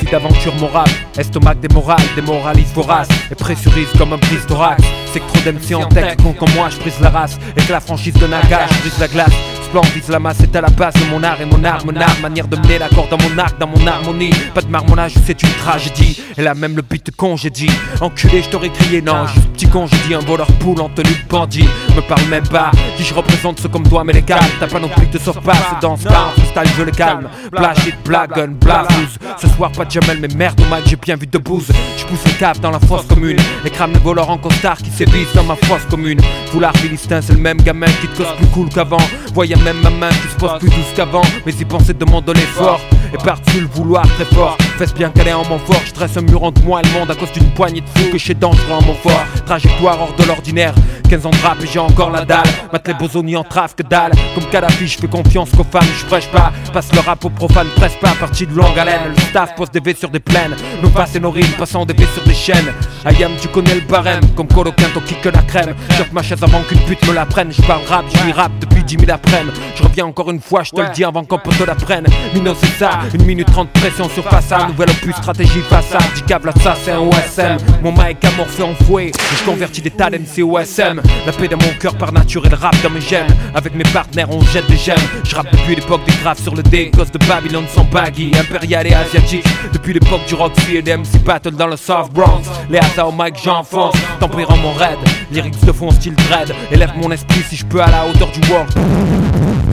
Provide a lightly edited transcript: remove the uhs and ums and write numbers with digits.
d'aventure morale. Estomac démoralise vorace et pressurise comme un brise thorax. C'est que trop d'MC en texte, con comme moi je brise la race. Et que la franchise de Naga, je brise la glace. Plan vise la masse, c'est à la base de mon art et mon art, manière de mener l'accord dans mon arc, dans mon harmonie. Pas de marmonnage, c'est une tragédie. Elle a même le beat de congédie. Enculé, je t'aurais crié non, juste petit con, j'ai dit un voleur poule en tenue de bandit. Me parle même pas, qui je représente ceux comme toi mais les calmes. T'as pas non plus de sauve passe dans ce temps, freestyle je le calme. Blash it, blagun, blafouze. Ce soir pas de Jamel mais merde au mic, j'ai bien vu de bouse. Je pousse le cap dans la fosse commune et crame les voleurs en costard qui sévissent dans ma fosse commune. Foulard philistin, c'est le même gamin qui te cause plus cool qu'avant. Voyez même ma main qui se pose plus douce qu'avant. Mais y penser demande de l'effort. Et par-dessus le vouloir très fort. Fais bien qu'elle est en mon fort. Je dresse un mur entre moi et le monde à cause d'une poignée de fous que je suis dangereux en mon fort. Trajectoire hors de l'ordinaire. 15 ans de rap et j'ai encore la dalle. Mate les bosoni en trave que dalle. Comme Kadhafi je fais confiance qu'aux femmes je fraîche pas. Passe le rap aux profanes, presse pas. Partie de longue haleine. Le staff pose des V sur des plaines. Nos passes et nos rimes passant des V sur des chaînes. Ayam tu connais le barème. Comme Coloquin ton kick que la crème. J'offre ma chaise avant qu'une pute me la prenne. Je parle rap, je rap depuis 10 000 après-midi. Je reviens encore une fois, je te le dis avant qu'on peut te la prenne. Mino c'est ça, 1 minute 30 pression sur façade. Nouvelle opus, stratégie façade. 10 câbles, ça c'est un OSM. Mon mic amorphé en fouet. Et je convertis des tas d'MC OSM. La paix dans mon cœur par nature et le rap dans mes gemmes. Avec mes partenaires on jette des gemmes. Je rappe depuis l'époque des graves sur le dé. Cause de Babylone sans baggy, impérial et asiatique. Depuis l'époque du Roxy et des MC Battle dans le South Bronx. Les hasards au mic j'enfonce, tempérant mon raid. Lyrics de fond style dread. Élève mon esprit si je peux à la hauteur du world.